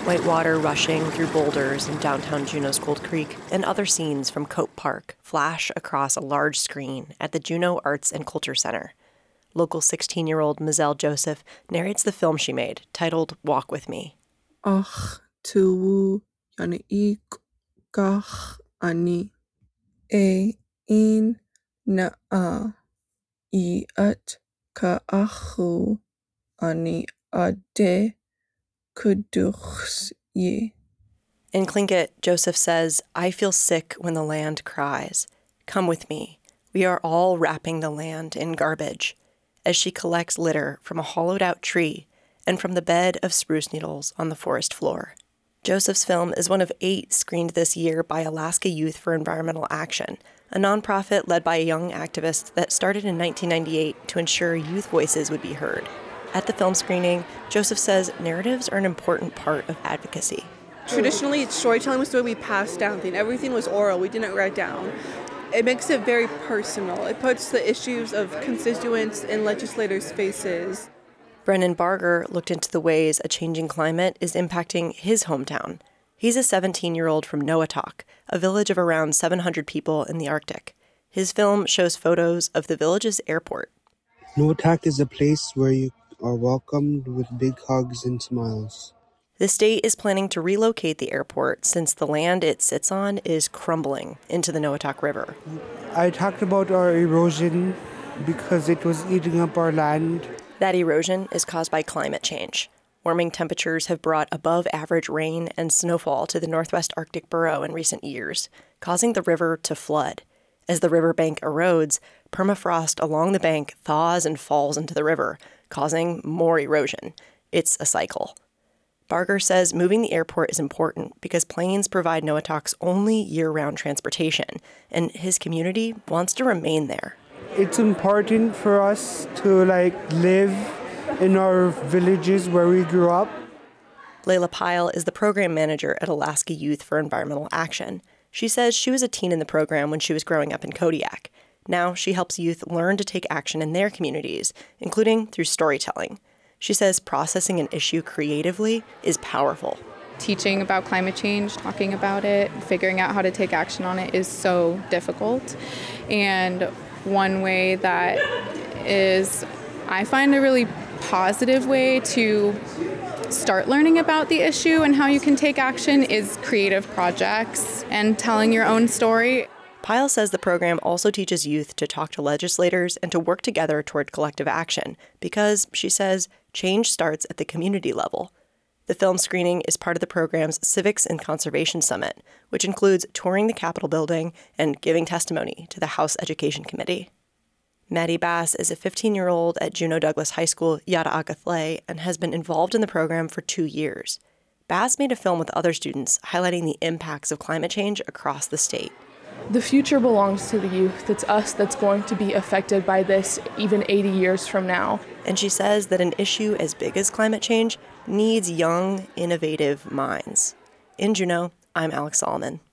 White water rushing through boulders in downtown Juneau's Gold Creek and other scenes from Cope Park flash across a large screen at the Juneau Arts and Culture Center. Local 16-year-old Mizelle Joseph narrates the film she made, titled Walk With Me. Ach, tu yani kach ani in na'a iat ka'achu ani ade kuduchs ye. In Tlingit, Joseph says, I feel sick when the land cries. Come with me. We are all wrapping the land in garbage, as she collects litter from a hollowed-out tree and from the bed of spruce needles on the forest floor. Joseph's film is one of 8 screened this year by Alaska Youth for Environmental Action, a nonprofit led by a young activist that started in 1998 to ensure youth voices would be heard. At the film screening, Joseph says narratives are an important part of advocacy. Traditionally, storytelling was the way we passed down things. Everything was oral. We didn't write down. It makes it very personal. It puts the issues of constituents in legislators' faces. Brennan Barger looked into the ways a changing climate is impacting his hometown. He's a 17-year-old from Noatak, a village of around 700 people in the Arctic. His film shows photos of the village's airport. Noatak is a place where you are welcomed with big hugs and smiles. The state is planning to relocate the airport since the land it sits on is crumbling into the Noatak River. I talked about our erosion because it was eating up our land. That erosion is caused by climate change. Warming temperatures have brought above-average rain and snowfall to the Northwest Arctic borough in recent years, causing the river to flood. As the riverbank erodes, permafrost along the bank thaws and falls into the river, causing more erosion. It's a cycle. Barger says moving the airport is important because planes provide Noatak's only year-round transportation, and his community wants to remain there. It's important for us to live in our villages where we grew up. Layla Pyle is the program manager at Alaska Youth for Environmental Action. She says she was a teen in the program when she was growing up in Kodiak. Now she helps youth learn to take action in their communities, including through storytelling. She says processing an issue creatively is powerful. Teaching about climate change, talking about it, figuring out how to take action on it is so difficult. And one way that is, I find a really positive way to start learning about the issue and how you can take action is creative projects and telling your own story. Pyle says the program also teaches youth to talk to legislators and to work together toward collective action because, she says, change starts at the community level. The film screening is part of the program's Civics and Conservation Summit, which includes touring the Capitol building and giving testimony to the House Education Committee. Maddie Bass is a 15-year-old at Juneau Douglas High School, Yada Agathla, and has been involved in the program for 2 years. Bass made a film with other students highlighting the impacts of climate change across the state. The future belongs to the youth. It's us that's going to be affected by this even 80 years from now. And she says that an issue as big as climate change needs young, innovative minds. In Juneau, I'm Alex Solomon.